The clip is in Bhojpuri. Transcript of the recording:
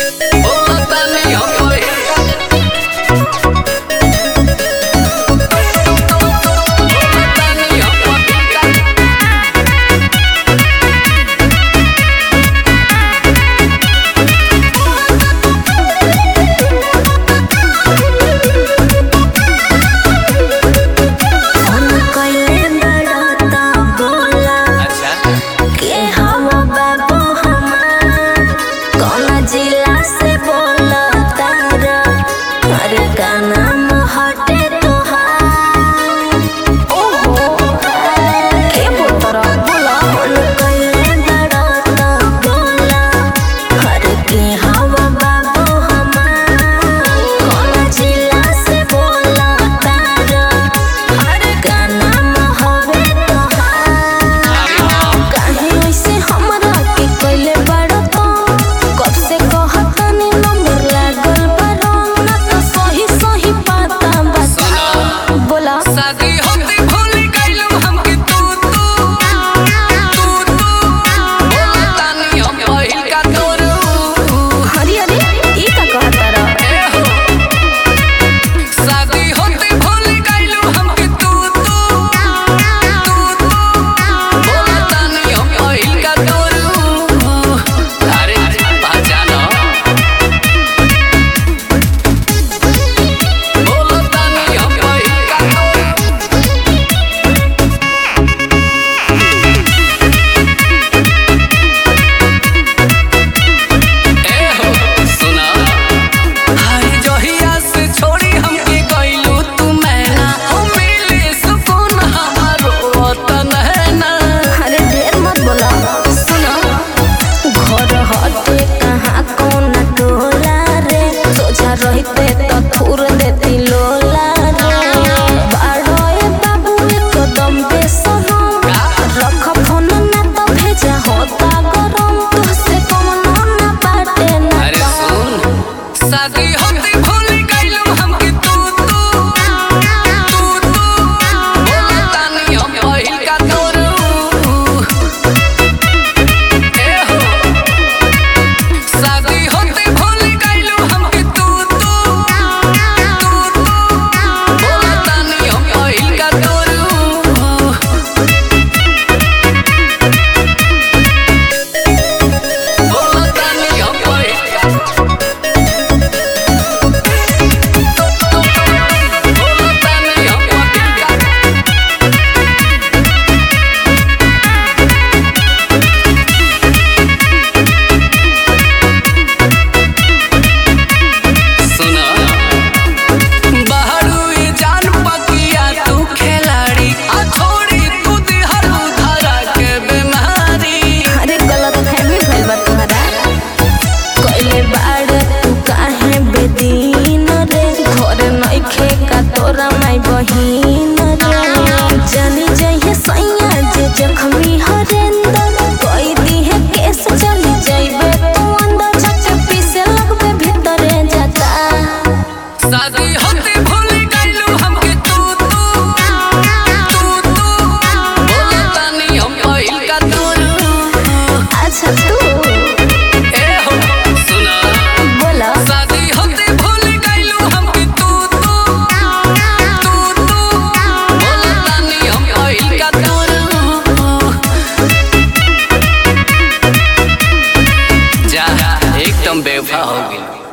रहते तो थूर देती लोला बाड़ोए बाबू एकदम बेसरम रख फोन ना तो भेजा होता गरम तुझसे कौनो ना बाटे ना। अरे सुन शादी होती भूल गइलू हमके तू बोलता नहीं हम पहिल का तोरू ए हो शादी होती भूल गइलू हमके तू बोलता नहीं हम पहिल का तोरू बोलता नहीं हम पहिल का तोरा माई बहिन जानी जाइए सैया जे जख्मी हरेंदर कोई दिहे केस चली जाइबे तू अंदर छच पीसे लगबे भीतरे जाता। शादी होती भूल गइलू हमके तू बोलता नहीं हम पहिल का तोरू। अच्छा तू ए हो सुना बोला शादी होती भूल गइलू हमके तू बोलता नहीं हम पहिल का तोरू। जा एकदम बेवफा हो गई।